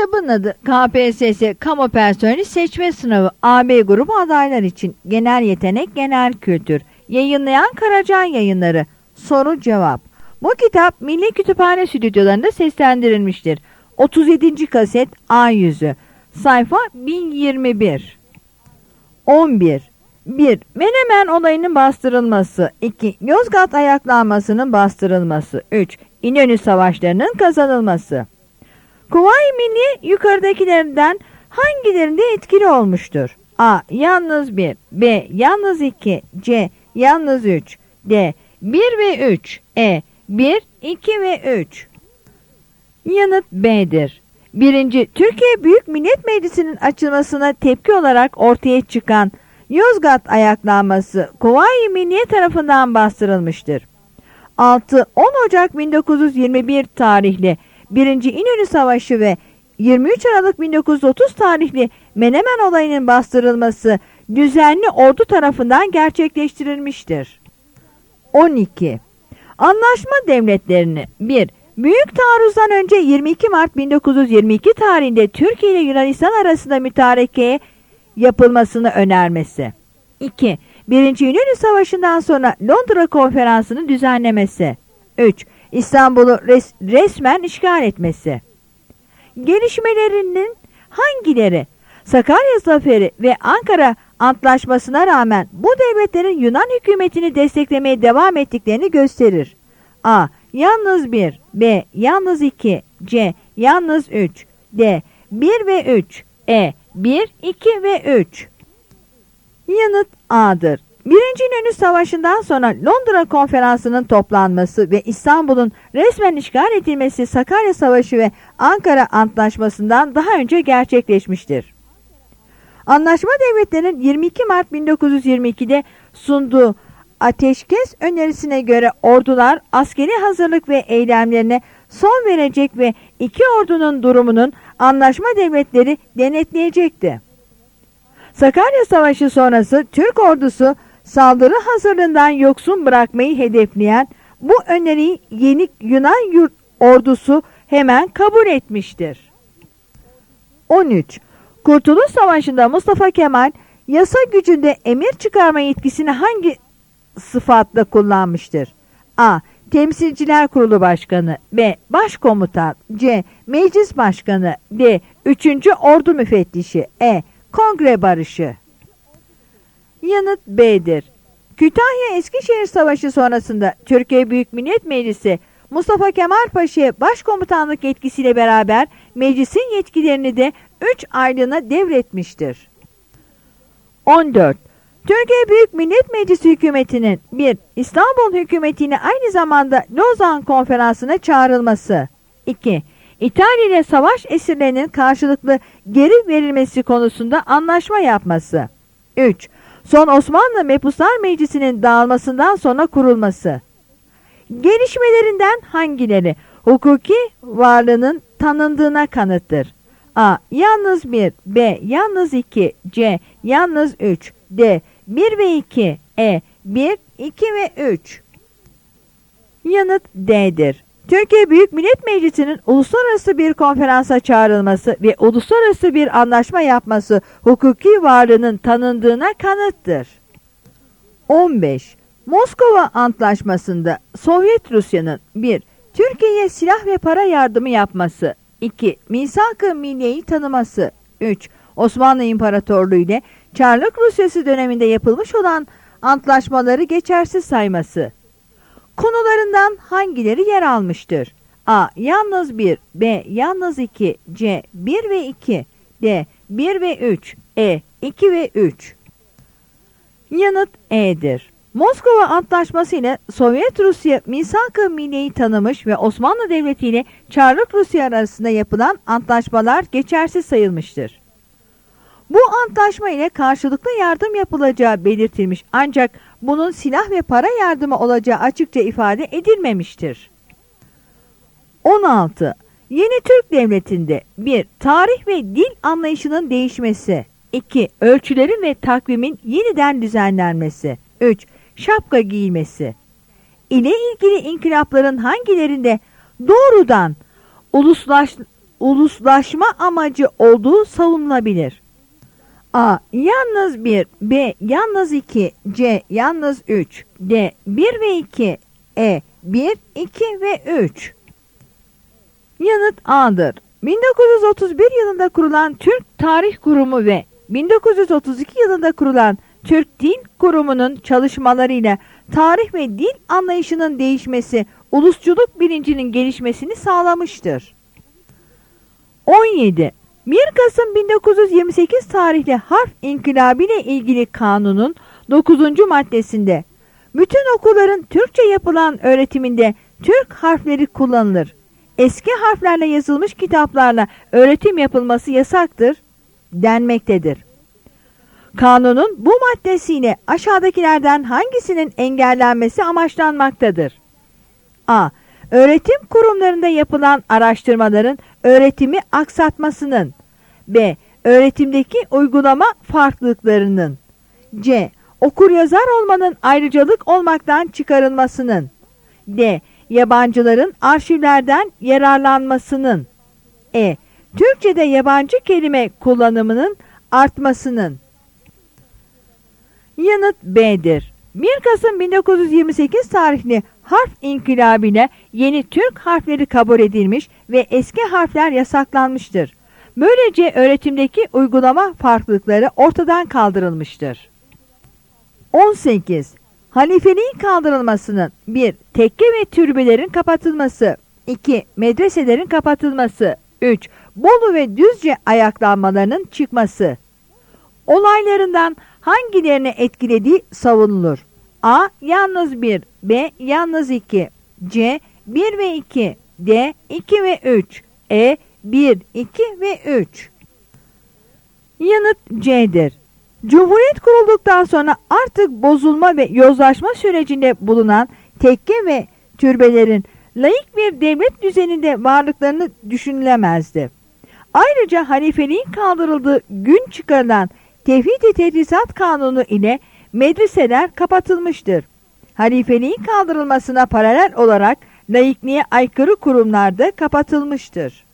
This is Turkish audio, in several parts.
Kitabın adı KPSS Kamu Personeli Seçme Sınavı AB grubu adaylar için genel yetenek, genel kültür. Yayınlayan Karacan Yayınları. Soru cevap. Bu kitap Milli Kütüphane stüdyolarında seslendirilmiştir. 37. kaset A yüzü. Sayfa 1021. 11. 1. Menemen olayının bastırılması. 2. Yozgat ayaklanmasının bastırılması. 3. İnönü savaşlarının kazanılması. Kuvayi Milliye yukarıdakilerden hangilerinde etkili olmuştur? A. Yalnız 1. B. Yalnız 2. C. Yalnız 3. D. 1 ve 3. E. 1, 2 ve 3. Yanıt B'dir. 1. Türkiye Büyük Millet Meclisi'nin açılmasına tepki olarak ortaya çıkan Yozgat ayaklanması Kuvayi Milliye tarafından bastırılmıştır. 6-10 Ocak 1921 tarihli 1. İnönü Savaşı ve 23 Aralık 1930 tarihli Menemen olayının bastırılması düzenli ordu tarafından gerçekleştirilmiştir. 12. Anlaşma devletlerini 1. Büyük taarruzdan önce 22 Mart 1922 tarihinde Türkiye ile Yunanistan arasında mütarekeye yapılmasını önermesi. 2. 1. İnönü Savaşı'ndan sonra Londra Konferansı'nı düzenlemesi. 3. İstanbul'u resmen işgal etmesi. Gelişmelerinin hangileri Sakarya Zaferi ve Ankara Antlaşması'na rağmen bu devletlerin Yunan hükümetini desteklemeye devam ettiklerini gösterir? A. Yalnız 1. B. Yalnız 2. C. Yalnız 3. D. 1 ve 3. E. 1, 2 ve 3. Yanıt A'dır. 1. İnönü Savaşı'ndan sonra Londra Konferansı'nın toplanması ve İstanbul'un resmen işgal edilmesi Sakarya Savaşı ve Ankara Antlaşması'ndan daha önce gerçekleşmiştir. Anlaşma devletlerinin 22 Mart 1922'de sunduğu ateşkes önerisine göre ordular askeri hazırlık ve eylemlerine son verecek ve iki ordunun durumunun anlaşma devletleri denetleyecekti. Sakarya Savaşı sonrası Türk ordusu saldırı hazırlığından yoksun bırakmayı hedefleyen bu öneriyi yeni Yunan ordusu hemen kabul etmiştir. 13. Kurtuluş Savaşı'nda Mustafa Kemal yasa gücünde emir çıkarma yetkisini hangi sıfatla kullanmıştır? A. Temsilciler Kurulu Başkanı. B. Başkomutan. C. Meclis Başkanı. D. 3. Ordu Müfettişi. E. Kongre Barışı. Yanıt B'dir. Kütahya-Eskişehir Savaşı sonrasında Türkiye Büyük Millet Meclisi Mustafa Kemal Paşa'ya başkomutanlık yetkisiyle beraber meclisin yetkilerini de 3 aylığına devretmiştir. 14. Türkiye Büyük Millet Meclisi hükümetinin 1. İstanbul hükümetine aynı zamanda Lozan Konferansı'na çağrılması. 2. İtalya ile savaş esirlerinin karşılıklı geri verilmesi konusunda anlaşma yapması. 3. Son Osmanlı Mebuslar Meclisi'nin dağılmasından sonra kurulması. Gelişmelerinden hangileri hukuki varlığının tanındığına kanıttır? A. Yalnız 1. B. Yalnız 2. C. Yalnız 3. D. 1 ve 2. E. 1, 2 ve 3. Yanıt D'dir. Türkiye Büyük Millet Meclisi'nin uluslararası bir konferansa çağrılması ve uluslararası bir anlaşma yapması hukuki varlığının tanındığına kanıttır. 15. Moskova Antlaşması'nda Sovyet Rusya'nın 1. Türkiye'ye silah ve para yardımı yapması, 2. Misak-ı Milliye'yi tanıması, 3. Osmanlı İmparatorluğu ile Çarlık Rusyası döneminde yapılmış olan antlaşmaları geçersiz sayması. Konularından hangileri yer almıştır? A. Yalnız 1. B. Yalnız 2. C. 1 ve 2. D. 1 ve 3. E. 2 ve 3. Yanıt E'dir. Moskova Antlaşması ile Sovyet Rusya Misak-ı Milliye'yi tanımış ve Osmanlı Devleti ile Çarlık Rusya arasında yapılan antlaşmalar geçersiz sayılmıştır. Bu antlaşma ile karşılıklı yardım yapılacağı belirtilmiş ancak bunun silah ve para yardımı olacağı açıkça ifade edilmemiştir. 16. Yeni Türk Devleti'nde 1. Tarih ve dil anlayışının değişmesi, 2. Ölçülerin ve takvimin yeniden düzenlenmesi, 3. Şapka giyilmesi ile ilgili inkılapların hangilerinde doğrudan uluslaşma amacı olduğu savunulabilir. A. Yalnız 1, B. Yalnız 2, C. Yalnız 3, D. 1 ve 2, E. 1, 2 ve 3. Yanıt A'dır. 1931 yılında kurulan Türk Tarih Kurumu ve 1932 yılında kurulan Türk Dil Kurumu'nun çalışmalarıyla tarih ve dil anlayışının değişmesi, ulusçuluk bilincinin gelişmesini sağlamıştır. 17. 1 Kasım 1928 tarihli harf inkılabı ile ilgili kanunun 9. maddesinde bütün okulların Türkçe yapılan öğretiminde Türk harfleri kullanılır. Eski harflerle yazılmış kitaplarla öğretim yapılması yasaktır denmektedir. Kanunun bu maddesiyle aşağıdakilerden hangisinin engellenmesi amaçlanmaktadır? A. Öğretim kurumlarında yapılan araştırmaların öğretimi aksatmasının. B. Öğretimdeki uygulama farklılıklarının. C. Okuryazar olmanın ayrıcalık olmaktan çıkarılmasının. D. Yabancıların arşivlerden yararlanmasının. E. Türkçe'de yabancı kelime kullanımının artmasının. Yanıt B'dir. 1 Kasım 1928 tarihli harf inkılabıyla yeni Türk harfleri kabul edilmiş ve eski harfler yasaklanmıştır. Böylece öğretimdeki uygulama farklılıkları ortadan kaldırılmıştır. 18. Halifeliğin kaldırılmasının 1. Tekke ve türbelerin kapatılması, 2. Medreselerin kapatılması, 3. Bolu ve Düzce ayaklanmalarının çıkması. Olaylarından hangilerini etkilediği savunulur? A. Yalnız 1, B. Yalnız 2, C. 1 ve 2, D. 2 ve 3, E. 1, 2 ve 3. Yanıt C'dir. Cumhuriyet kurulduktan sonra artık bozulma ve yozlaşma sürecinde bulunan tekke ve türbelerin laik bir devlet düzeninde varlıklarını düşünülemezdi. Ayrıca halifeliğin kaldırıldığı gün çıkarılan Tevhid-i Tedrisat Kanunu ile medreseler kapatılmıştır. Halifeliğin kaldırılmasına paralel olarak laikliğe aykırı kurumlar da kapatılmıştır.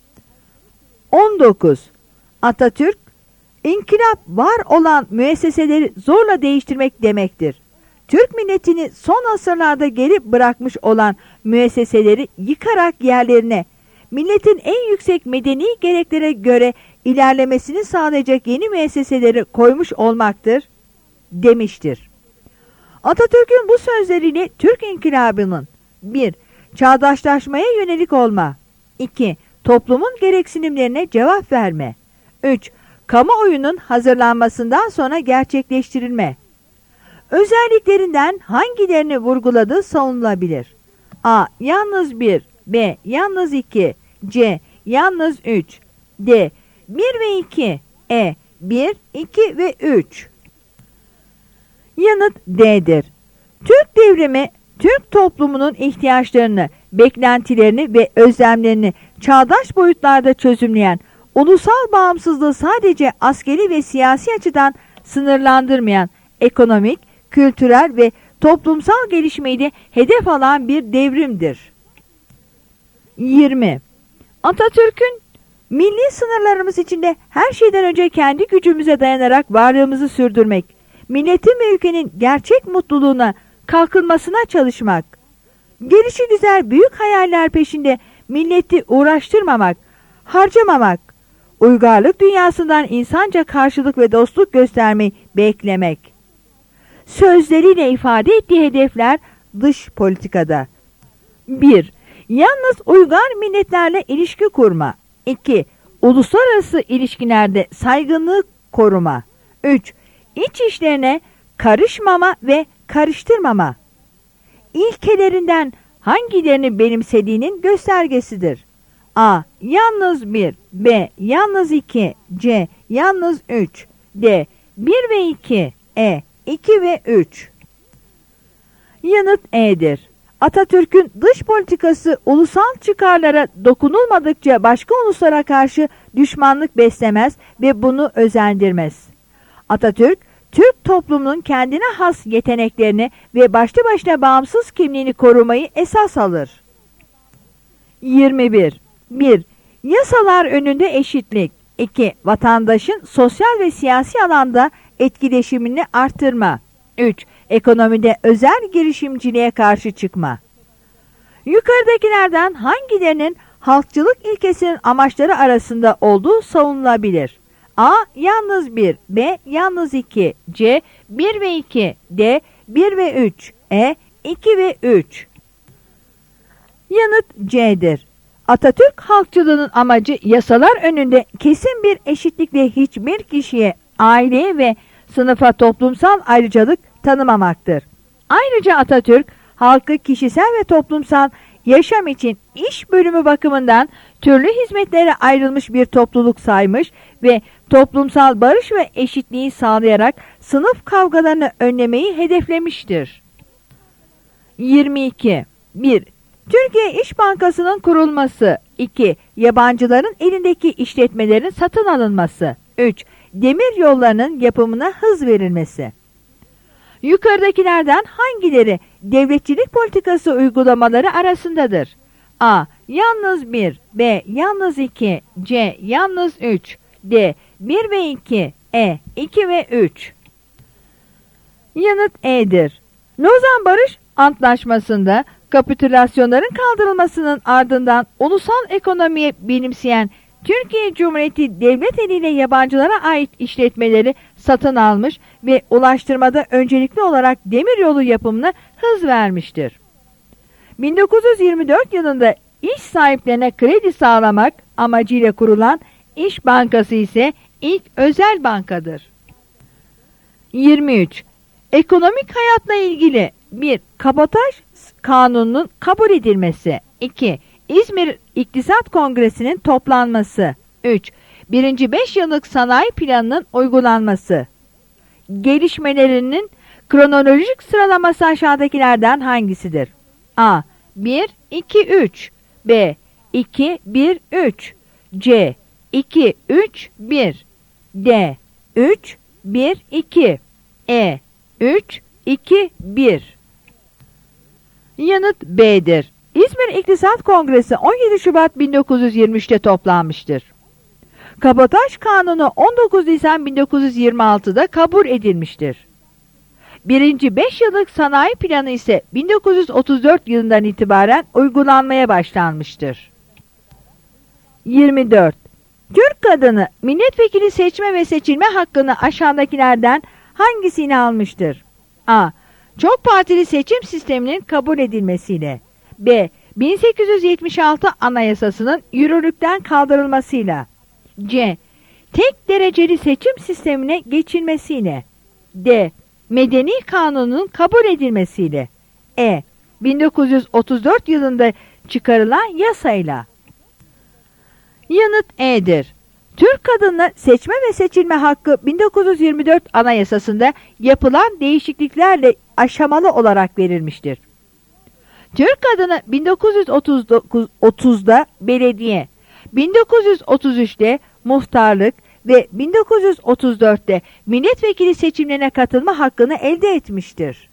19. Atatürk, İnkılap var olan müesseseleri zorla değiştirmek demektir. Türk milletini son asırlarda geri bırakmış olan müesseseleri yıkarak yerlerine, milletin en yüksek medeni gereklere göre ilerlemesini sağlayacak yeni müesseseleri koymuş olmaktır, demiştir. Atatürk'ün bu sözleriyle Türk İnkılabı'nın 1. Çağdaşlaşmaya yönelik olma, 2. Toplumun gereksinimlerine cevap verme, 3. Kamuoyunun hazırlanmasından sonra gerçekleştirilme. Özelliklerinden hangilerini vurguladığı savunulabilir? A. Yalnız 1, B. Yalnız 2, C. Yalnız 3, D. 1 ve 2, E. 1, 2 ve 3. Yanıt D'dir. Türk devrimi, Türk toplumunun ihtiyaçlarını, beklentilerini ve özlemlerini çağdaş boyutlarda çözümleyen, ulusal bağımsızlığı sadece askeri ve siyasi açıdan sınırlandırmayan, ekonomik, kültürel ve toplumsal gelişmeyi de hedef alan bir devrimdir. 20. Atatürk'ün milli sınırlarımız içinde her şeyden önce kendi gücümüze dayanarak varlığımızı sürdürmek, milletin ve ülkenin gerçek mutluluğuna, kalkınmasına çalışmak, gelişigüzel büyük hayaller peşinde milleti uğraştırmamak, harcamamak, uygarlık dünyasından insanca karşılık ve dostluk göstermeyi beklemek. Sözleriyle ifade ettiği hedefler dış politikada. 1. Yalnız uygar milletlerle ilişki kurma. 2. Uluslararası ilişkilerde saygınlığı koruma. 3. İç işlerine karışmama ve karıştırmama. İlkelerinden hangilerini benimsediğinin göstergesidir. A. Yalnız 1, B. Yalnız 2, C. Yalnız 3, D. 1 ve 2, E. 2 ve 3. Yanıt E'dir. Atatürk'ün dış politikası ulusal çıkarlara dokunulmadıkça başka uluslara karşı düşmanlık beslemez ve bunu özendirmez. Atatürk, Türk toplumunun kendine has yeteneklerini ve başlı başına bağımsız kimliğini korumayı esas alır. 21. 1. Yasalar önünde eşitlik. 2. Vatandaşın sosyal ve siyasi alanda etkileşimini artırma. 3. Ekonomide özel girişimciliğe karşı çıkma. Yukarıdakilerden hangilerinin halkçılık ilkesinin amaçları arasında olduğu savunulabilir? A. Yalnız 1. B. Yalnız 2. C. 1 ve 2. D. 1 ve 3. E. 2 ve 3. Yanıt C'dir. Atatürk halkçılığının amacı yasalar önünde kesin bir eşitlikle hiçbir kişiye, aileye ve sınıfa toplumsal ayrıcalık tanımamaktır. Ayrıca Atatürk, halkı kişisel ve toplumsal yaşam için iş bölümü bakımından türlü hizmetlere ayrılmış bir topluluk saymış ve toplumsal barış ve eşitliği sağlayarak sınıf kavgalarını önlemeyi hedeflemiştir. 22. 1. Türkiye İş Bankası'nın kurulması. 2. Yabancıların elindeki işletmelerin satın alınması. 3. Demir yollarının yapımına hız verilmesi. Yukarıdakilerden hangileri devletçilik politikası uygulamaları arasındadır? A. Yalnız 1. B. Yalnız 2. C. Yalnız 3. D. 1 ve 2. E. 2 ve 3. Yanıt E'dir. Lozan Barış Antlaşması'nda kapitülasyonların kaldırılmasının ardından ulusal ekonomiye benimseyen Türkiye Cumhuriyeti devlet eliyle yabancılara ait işletmeleri satın almış ve ulaştırmada öncelikli olarak demiryolu yapımına hız vermiştir. 1924 yılında iş sahiplerine kredi sağlamak amacıyla kurulan İş Bankası ise ilk özel bankadır. 23. Ekonomik hayatla ilgili 1. Kabotaj kanununun kabul edilmesi. 2. İzmir İktisat Kongresi'nin toplanması. 3. 1. 5 yıllık sanayi planının uygulanması. Gelişmelerinin kronolojik sıralaması aşağıdakilerden hangisidir? A. 1, 2, 3. B. 2, 1, 3. C. 2, 3, 1. D. 3, 1, 2. E. 3, 2, 1. Yanıt B'dir. İzmir İktisat Kongresi 17 Şubat 1923'te toplanmıştır. Kabotaj Kanunu 19 Nisan 1926'da kabul edilmiştir. 1. 5 yıllık sanayi planı ise 1934 yılından itibaren uygulanmaya başlanmıştır. 24. Türk kadını milletvekili seçme ve seçilme hakkını aşağıdakilerden hangisini almıştır? A. Çok partili seçim sisteminin kabul edilmesiyle. B. 1876 Anayasası'nın yürürlükten kaldırılmasıyla. C. Tek dereceli seçim sistemine geçilmesiyle. D. Medeni Kanunun kabul edilmesiyle. E. 1934 yılında çıkarılan yasayla. Yanıt E'dir. Türk kadınına seçme ve seçilme hakkı 1924 Anayasası'nda yapılan değişikliklerle aşamalı olarak verilmiştir. Türk kadını 1930'da belediye, 1933'te muhtarlık ve 1934'te milletvekili seçimlerine katılma hakkını elde etmiştir.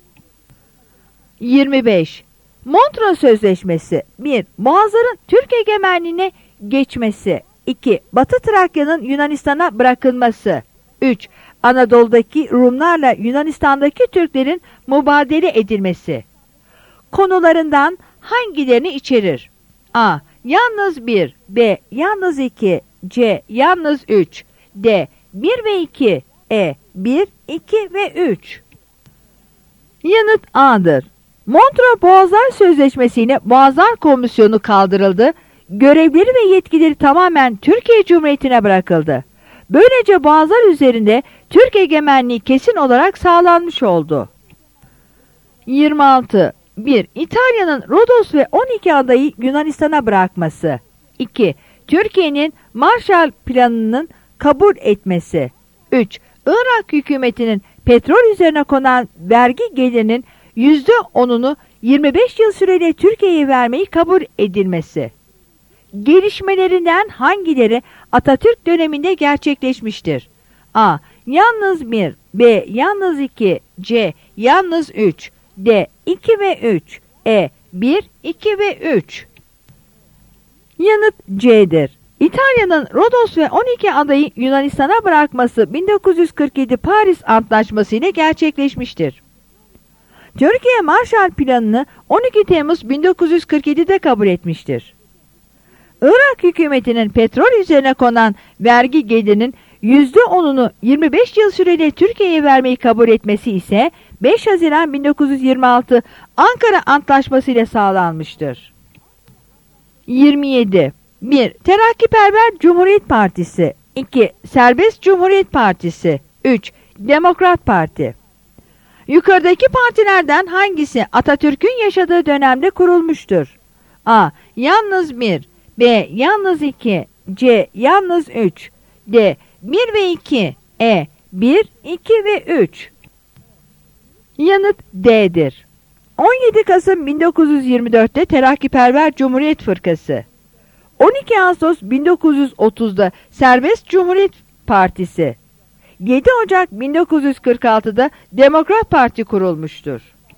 25. Montreux Sözleşmesi. 1. Boğazların Türk egemenliğine geçmesi. 2. Batı Trakya'nın Yunanistan'a bırakılması. 3. Anadolu'daki Rumlarla Yunanistan'daki Türklerin mübadele edilmesi. Konularından hangilerini içerir? A. Yalnız 1. B. Yalnız 2. C. Yalnız 3. D. 1 ve 2. E. 1, 2 ve 3. Yanıt A'dır. Montreux Boğazlar Sözleşmesi ile Boğazlar Komisyonu kaldırıldı. Görevleri ve yetkileri tamamen Türkiye Cumhuriyeti'ne bırakıldı. Böylece Boğazlar üzerinde Türk egemenliği kesin olarak sağlanmış oldu. 26. 1. İtalya'nın Rodos ve 12 adayı Yunanistan'a bırakması. 2. Türkiye'nin Marshall Planı'nın kabul etmesi. 3. Irak hükümetinin petrol üzerine konan vergi gelirinin %10'unu 25 yıl süreyle Türkiye'ye vermeyi kabul edilmesi. Gelişmelerinden hangileri Atatürk döneminde gerçekleşmiştir? A. Yalnız 1. B. Yalnız 2. C. Yalnız 3. D. 2 ve 3. E. 1, 2 ve 3. Yanıt C'dir. İtalya'nın Rodos ve 12 adayı Yunanistan'a bırakması 1947 Paris Antlaşması ile gerçekleşmiştir. Türkiye Marshall Planı'nı 12 Temmuz 1947'de kabul etmiştir. Irak hükümetinin petrol üzerine konan vergi gelirinin %10'unu 25 yıl süreyle Türkiye'ye vermeyi kabul etmesi ise 5 Haziran 1926 Ankara Antlaşması ile sağlanmıştır. 27. 1. Terakkiperver Cumhuriyet Partisi 2. Serbest Cumhuriyet Partisi 3. Demokrat Parti. Yukarıdaki partilerden hangisi Atatürk'ün yaşadığı dönemde kurulmuştur? A. Yalnız 1, B. Yalnız 2, C. Yalnız 3, D. 1 ve 2, E. 1, 2 ve 3. Yanıt D'dir. 17 Kasım 1924'te Terakkiperver Cumhuriyet Fırkası, 12 Ağustos 1930'da Serbest Cumhuriyet Partisi, 7 Ocak 1946'da Demokrat Parti kurulmuştur.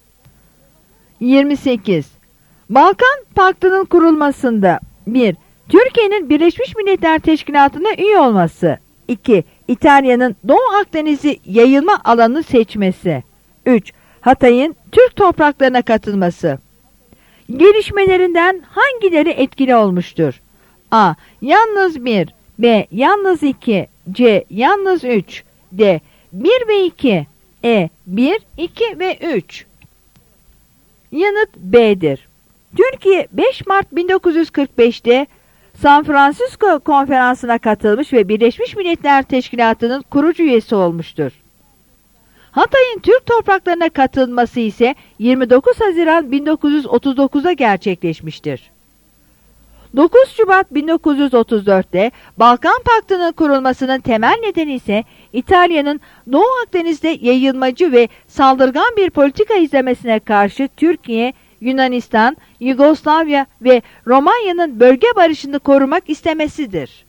28. Balkan Paktı'nın kurulmasında 1. Türkiye'nin Birleşmiş Milletler Teşkilatı'na üye olması, 2. İtalya'nın Doğu Akdeniz'i yayılma alanını seçmesi, 3. Hatay'ın Türk topraklarına katılması. Gelişmelerinden hangileri etkili olmuştur? A. Yalnız 1, B. Yalnız 2, C. Yalnız 3, D. 1 ve 2, E. 1, 2 ve 3. Yanıt B'dir. Türkiye 5 Mart 1945'te San Francisco Konferansı'na katılmış ve Birleşmiş Milletler Teşkilatı'nın kurucu üyesi olmuştur. Hatay'ın Türk topraklarına katılması ise 29 Haziran 1939'da gerçekleşmiştir. 9 Şubat 1934'te Balkan Paktı'nın kurulmasının temel nedeni ise İtalya'nın Doğu Akdeniz'de yayılmacı ve saldırgan bir politika izlemesine karşı Türkiye, Yunanistan, Yugoslavya ve Romanya'nın bölge barışını korumak istemesidir.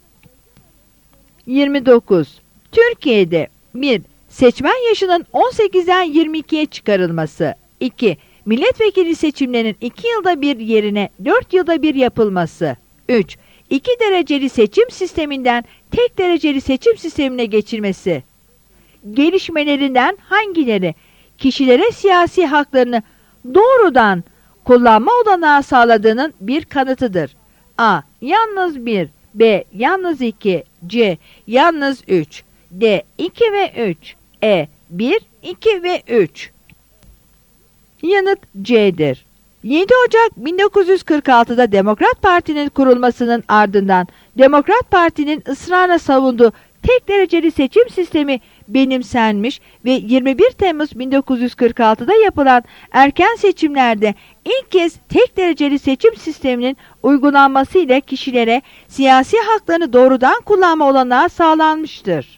29. Türkiye'de 1. Seçmen yaşının 18'den 22'ye çıkarılması, 2. Milletvekili seçimlerinin 2 yılda bir yerine 4 yılda bir yapılması, 3. 2 dereceli seçim sisteminden tek dereceli seçim sistemine geçilmesi. Gelişmelerinden hangileri kişilere siyasi haklarını doğrudan kullanma olanağı sağladığının bir kanıtıdır? A. Yalnız 1, B. Yalnız 2, C. Yalnız 3, D. 2 ve 3, E. 1, 2 ve 3. Yanıt C'dir. 7 Ocak 1946'da Demokrat Parti'nin kurulmasının ardından Demokrat Parti'nin ısrarla savunduğu tek dereceli seçim sistemi benimsenmiş ve 21 Temmuz 1946'da yapılan erken seçimlerde ilk kez tek dereceli seçim sisteminin uygulanması ile kişilere siyasi haklarını doğrudan kullanma olanağı sağlanmıştır.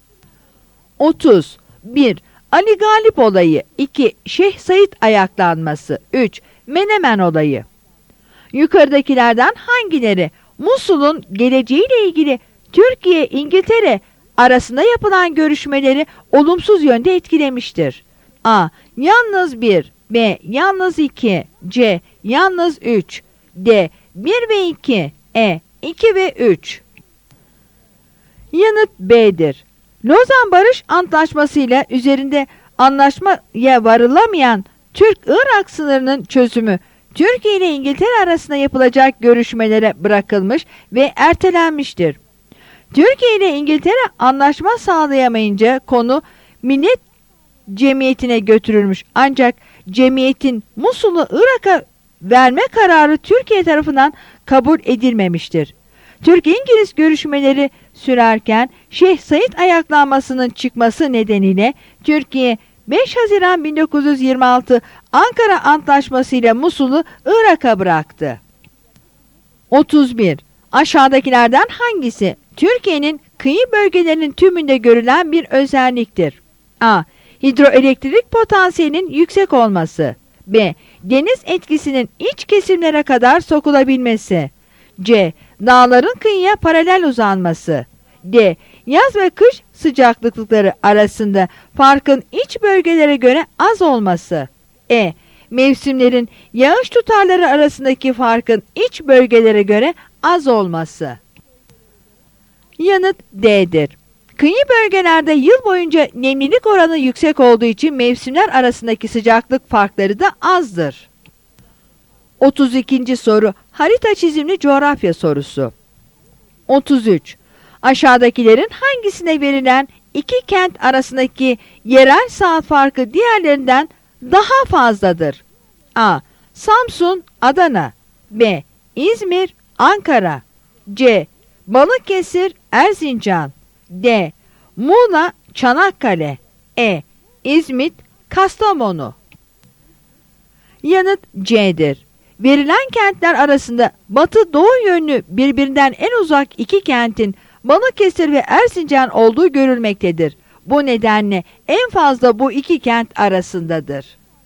30. 1. Ali Galip olayı, 2. Şeyh Said ayaklanması, 3. Menemen olayı. Yukarıdakilerden hangileri Musul'un geleceğiyle ilgili Türkiye-İngiltere arasında yapılan görüşmeleri olumsuz yönde etkilemiştir? A. Yalnız 1, B. Yalnız 2, C. Yalnız 3, D. 1 ve 2, E. 2 ve 3. Yanıt B'dir. Lozan Barış Antlaşması ile üzerinde anlaşmaya varılamayan Türk-Irak sınırının çözümü Türkiye ile İngiltere arasında yapılacak görüşmelere bırakılmış ve ertelenmiştir. Türkiye ile İngiltere anlaşma sağlayamayınca konu Millet Cemiyeti'ne götürülmüş, ancak cemiyetin Musul'u Irak'a verme kararı Türkiye tarafından kabul edilmemiştir. Türk-İngiliz görüşmeleri sürerken Şeyh Said ayaklanmasının çıkması nedeniyle Türkiye 5 Haziran 1926 Ankara Antlaşması ile Musul'u Irak'a bıraktı. 31. Aşağıdakilerden hangisi Türkiye'nin kıyı bölgelerinin tümünde görülen bir özelliktir? A. Hidroelektrik potansiyelinin yüksek olması, B. Deniz etkisinin iç kesimlere kadar sokulabilmesi, C. Dağların kıyıya paralel uzanması, D. Yaz ve kış sıcaklıkları arasında farkın iç bölgelere göre az olması, E. Mevsimlerin yağış tutarları arasındaki farkın iç bölgelere göre az olması. Yanıt D'dir. Kıyı bölgelerde yıl boyunca nemlilik oranı yüksek olduğu için mevsimler arasındaki sıcaklık farkları da azdır. 32. soru harita çizimli coğrafya sorusu. 33. Aşağıdakilerin hangisine verilen iki kent arasındaki yerel saat farkı diğerlerinden daha fazladır? A. Samsun, Adana. B. İzmir, Ankara. C. Balıkesir, Erzincan. D. Muğla, Çanakkale. E. İzmit, Kastamonu. Yanıt C'dir. Verilen kentler arasında batı-doğu yönlü birbirinden en uzak iki kentin Balıkesir ve Erzincan olduğu görülmektedir. Bu nedenle en fazla bu iki kent arasındadır.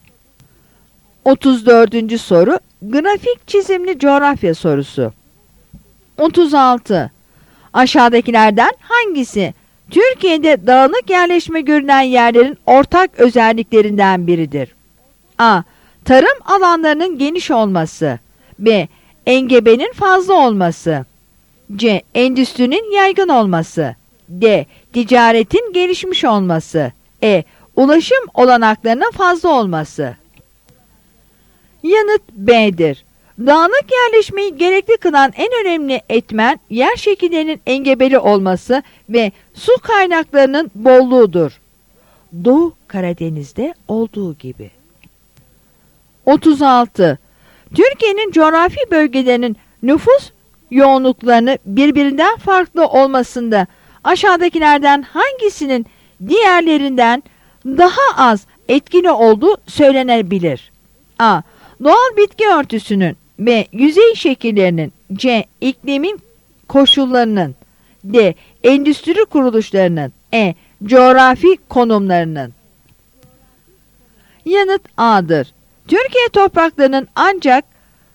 34. soru grafik çizimli coğrafya sorusu. 36. Aşağıdakilerden hangisi Türkiye'de dağınık yerleşme görülen yerlerin ortak özelliklerinden biridir? A. Tarım alanlarının geniş olması. B. Engebenin fazla olması. C. Endüstrinin yaygın olması. D. Ticaretin gelişmiş olması. E. Ulaşım olanaklarının fazla olması. Yanıt B'dir. Dağınık yerleşmeyi gerekli kılan en önemli etmen yer şekillerinin engebeli olması ve su kaynaklarının bolluğudur. Doğu Karadeniz'de olduğu gibi. 36. Türkiye'nin coğrafi bölgelerinin nüfus yoğunluklarını birbirinden farklı olmasında aşağıdakilerden hangisinin diğerlerinden daha az etkili olduğu söylenebilir? A. Doğal bitki örtüsünün. B. Yüzey şekillerinin. C. İklimin koşullarının. D. Endüstri kuruluşlarının. E. Coğrafi konumlarının. Yanıt A'dır. Türkiye topraklarının ancak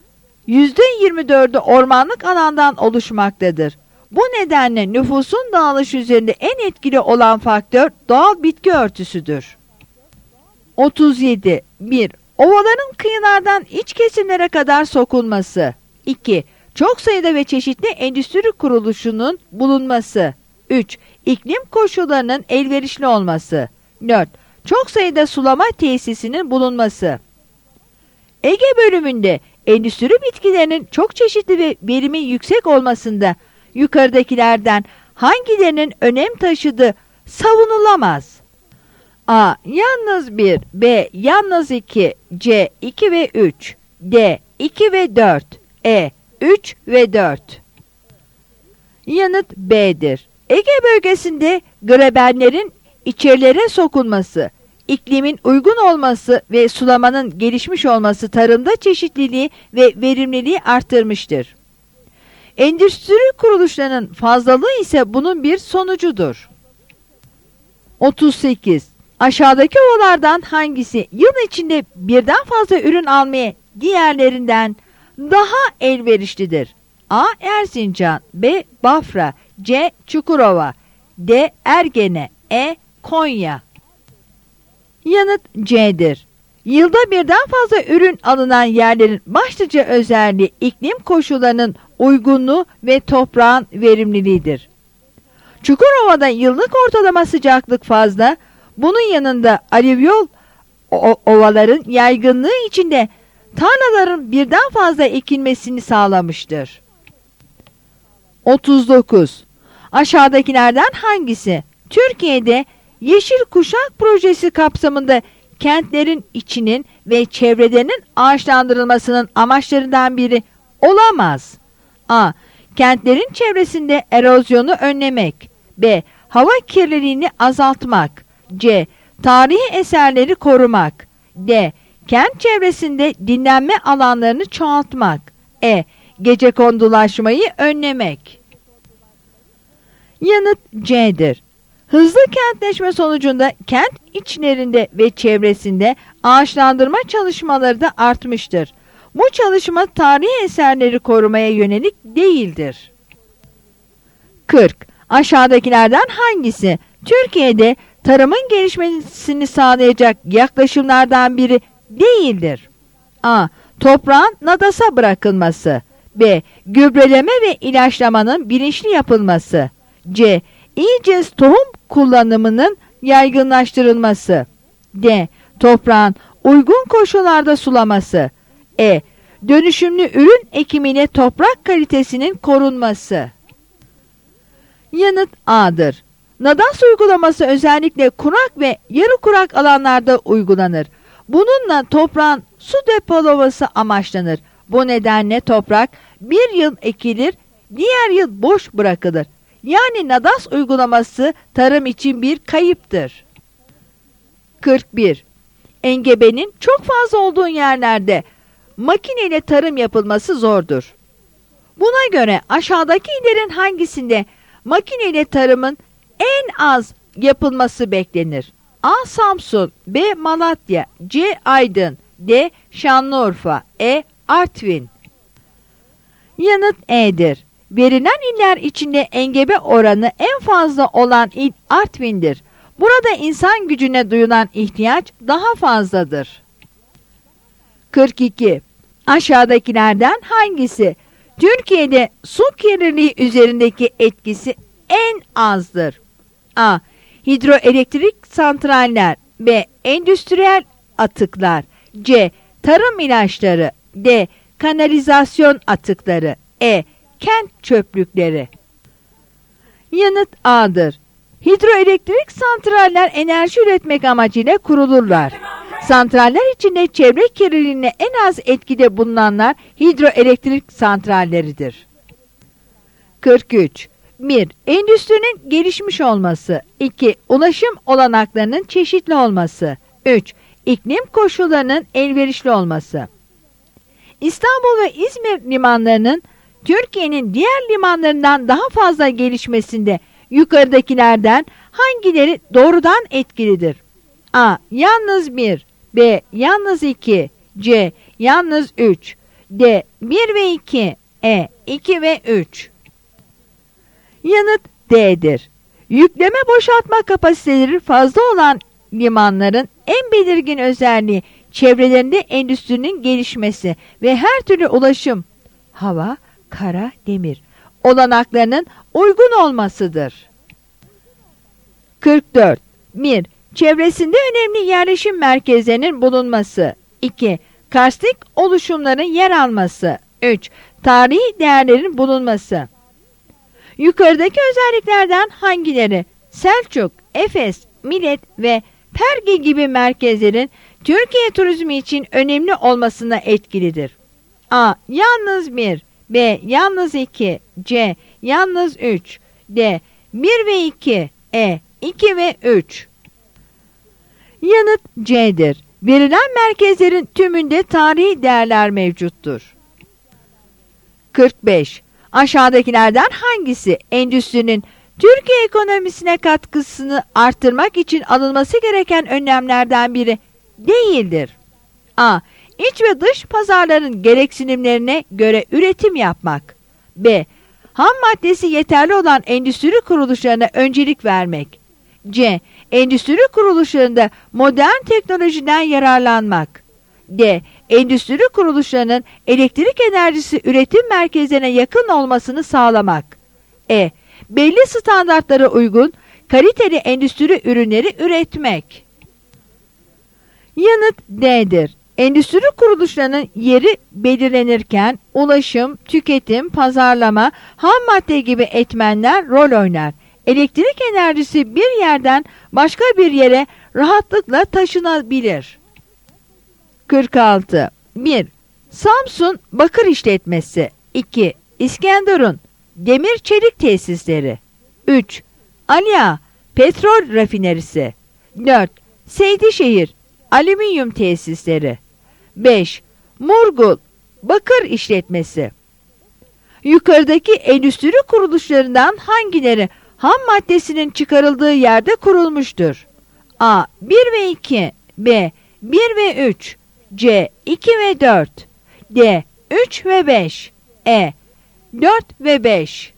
%24'ü ormanlık alandan oluşmaktadır. Bu nedenle nüfusun dağılışı üzerinde en etkili olan faktör doğal bitki örtüsüdür. 37. 1. Ovaların kıyılardan iç kesimlere kadar sokulması. 2. Çok sayıda ve çeşitli endüstri kuruluşunun bulunması. 3. İklim koşullarının elverişli olması. 4. Çok sayıda sulama tesisinin bulunması. Ege bölümünde endüstri bitkilerinin çok çeşitli ve verimi yüksek olmasında yukarıdakilerden hangilerinin önem taşıdığı savunulamaz? A. Yalnız 1, B. Yalnız 2, C. 2 ve 3, D. 2 ve 4, E. 3 ve 4. Yanıt B'dir. Ege bölgesinde grebenlerin içerilere sokulması, iklimin uygun olması ve sulamanın gelişmiş olması tarımda çeşitliliği ve verimliliği arttırmıştır. Endüstri kuruluşlarının fazlalığı ise bunun bir sonucudur. 38. Aşağıdaki ovalardan hangisi yıl içinde birden fazla ürün almaya diğerlerinden daha elverişlidir? A. Erzincan, B. Bafra, C. Çukurova, D. Ergene, E. Konya. Yanıt C'dir. Yılda birden fazla ürün alınan yerlerin başlıca özelliği iklim koşullarının uygunluğu ve toprağın verimliliğidir. Çukurova'da yıllık ortalama sıcaklık fazla, bunun yanında alüvyol ovaların yaygınlığı içinde tarlaların birden fazla ekilmesini sağlamıştır. 39. Aşağıdakilerden hangisi Türkiye'de Yeşil Kuşak Projesi kapsamında kentlerin içinin ve çevrelerinin ağaçlandırılmasının amaçlarından biri olamaz? A. Kentlerin çevresinde erozyonu önlemek. B. Hava kirliliğini azaltmak. C. Tarihi eserleri korumak. D. Kent çevresinde dinlenme alanlarını çoğaltmak. E. Gecekondulaşmayı önlemek. Yanıt C'dir. Hızlı kentleşme sonucunda kent içlerinde ve çevresinde ağaçlandırma çalışmaları da artmıştır. Bu çalışma tarihi eserleri korumaya yönelik değildir. 40. Aşağıdakilerden hangisi Türkiye'de tarımın gelişmesini sağlayacak yaklaşımlardan biri değildir? A. Toprağın nadasa bırakılması. B. Gübreleme ve ilaçlamanın bilinçli yapılması. C. İyi cins tohum kullanımının yaygınlaştırılması. D. Toprağın uygun koşullarda sulaması. E. Dönüşümlü ürün ekimiyle toprak kalitesinin korunması. Yanıt A'dır. Nadas uygulaması özellikle kurak ve yarı kurak alanlarda uygulanır. Bununla toprağın su depolaması amaçlanır. Bu nedenle toprak bir yıl ekilir, diğer yıl boş bırakılır. Yani nadas uygulaması tarım için bir kayıptır. 41. Engebenin çok fazla olduğu yerlerde makineyle tarım yapılması zordur. Buna göre aşağıdaki illerin hangisinde makineyle tarımın en az yapılması beklenir? A. Samsun, B. Malatya, C. Aydın, D. Şanlıurfa, E. Artvin. Yanıt E'dir. Verilen iller içinde engebe oranı en fazla olan il Artvin'dir. Burada insan gücüne duyulan ihtiyaç daha fazladır. 42. Aşağıdakilerden hangisi Türkiye'de su kirliliği üzerindeki etkisi en azdır? A. Hidroelektrik santraller, B. Endüstriyel atıklar, C. Tarım ilaçları, D. Kanalizasyon atıkları, E. Kent çöplükleri. Yanıt A'dır. Hidroelektrik santraller enerji üretmek amacıyla kurulurlar. Santraller içinde çevre kirliliğine en az etkide bulunanlar hidroelektrik santralleridir. 43. 1. Endüstrinin gelişmiş olması. 2. Ulaşım olanaklarının çeşitli olması. 3. İklim koşullarının elverişli olması. İstanbul ve İzmir limanlarının Türkiye'nin diğer limanlarından daha fazla gelişmesinde yukarıdakilerden hangileri doğrudan etkilidir? A. Yalnız 1, B. Yalnız 2, C. Yalnız 3, D. 1 ve 2, E. 2 ve 3. Yanıt D'dir. Yükleme boşaltma kapasiteleri fazla olan limanların en belirgin özelliği çevrelerinde endüstrinin gelişmesi ve her türlü ulaşım, hava, kara, demir olanaklarının uygun olmasıdır. 44. 1. Çevresinde önemli yerleşim merkezlerinin bulunması. 2. Karstik oluşumların yer alması. 3. Tarihi değerlerin bulunması. Yukarıdaki özelliklerden hangileri Selçuk, Efes, Millet ve Perge gibi merkezlerin Türkiye turizmi için önemli olmasına etkilidir? A. Yalnız 1, B. Yalnız 2, C. Yalnız 3, D. 1 ve 2, E. 2 ve 3. Yanıt C'dir. Verilen merkezlerin tümünde tarihi değerler mevcuttur. 45. Aşağıdakilerden hangisi endüstrinin Türkiye ekonomisine katkısını artırmak için alınması gereken önlemlerden biri değildir? A. İç ve dış pazarların gereksinimlerine göre üretim yapmak. B. Ham maddesi yeterli olan endüstri kuruluşlarına öncelik vermek. C. Endüstri kuruluşlarında modern teknolojiden yararlanmak. D. Endüstri kuruluşlarının elektrik enerjisi üretim merkezlerine yakın olmasını sağlamak. E. Belli standartlara uygun kaliteli endüstri ürünleri üretmek. Yanıt D'dir. Endüstri kuruluşlarının yeri belirlenirken ulaşım, tüketim, pazarlama, ham madde gibi etmenler rol oynar. Elektrik enerjisi bir yerden başka bir yere rahatlıkla taşınabilir. 46. 1. Samsun Bakır İşletmesi. 2. İskenderun Demir Çelik Tesisleri. 3. Aliağa Petrol Rafinerisi. 4. Seydişehir Alüminyum Tesisleri. 5. Murgul Bakır İşletmesi. Yukarıdaki endüstri kuruluşlarından hangileri ham maddesinin çıkarıldığı yerde kurulmuştur? A. 1 ve 2, B. 1 ve 3, C. 2 ve 4, D. 3 ve 5, E. 4 ve 5.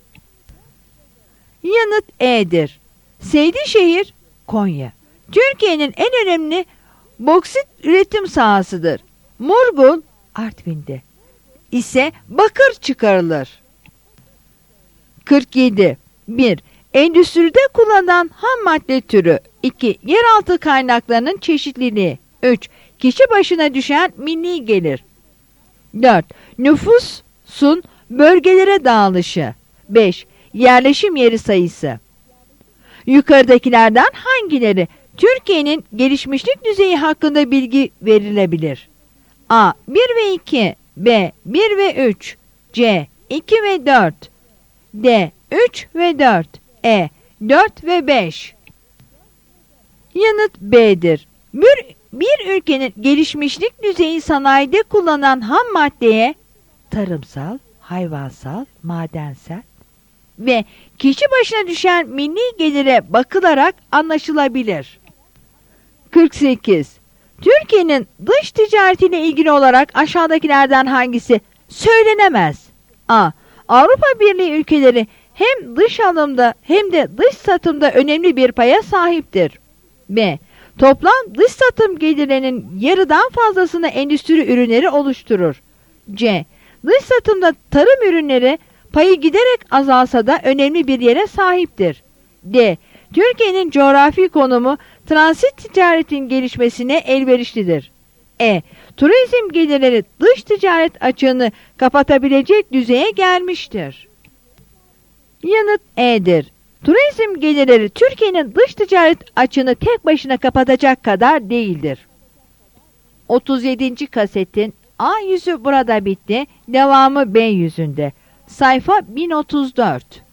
Yanıt E'dir. Seydişehir, Konya. Türkiye'nin en önemli boksit üretim sahasıdır. Murgul, Artvin'de ise bakır çıkarılır. 47. 1. Endüstride kullanılan ham madde türü. 2. Yeraltı kaynaklarının çeşitliliği. 3. Kişi başına düşen milli gelir. 4. Nüfusun bölgelere dağılışı. 5. Yerleşim yeri sayısı. Yukarıdakilerden hangileri Türkiye'nin gelişmişlik düzeyi hakkında bilgi verilebilir? A. 1 ve 2, B. 1 ve 3, C. 2 ve 4, D. 3 ve 4, E. 4 ve 5. Yanıt B'dir. Bir ülkenin gelişmişlik düzeyi sanayide kullanılan ham maddeye tarımsal, hayvansal, madensel ve kişi başına düşen milli gelire bakılarak anlaşılabilir. 48. Türkiye'nin dış ticaretiyle ilgili olarak aşağıdakilerden hangisi söylenemez? A. Avrupa Birliği ülkeleri hem dış alımda hem de dış satımda önemli bir paya sahiptir. B. Toplam dış satım gelirlerinin yarıdan fazlasını endüstri ürünleri oluşturur. C. Dış satımda tarım ürünleri payı giderek azalsa da önemli bir yere sahiptir. D. Türkiye'nin coğrafi konumu transit ticaretin gelişmesine elverişlidir. E. Turizm gelirleri dış ticaret açığını kapatabilecek düzeye gelmiştir. Yanıt E'dir. Turizm gelirleri Türkiye'nin dış ticaret açığını tek başına kapatacak kadar değildir. 37. kasetin A yüzü burada bitti, devamı B yüzünde. Sayfa 1034.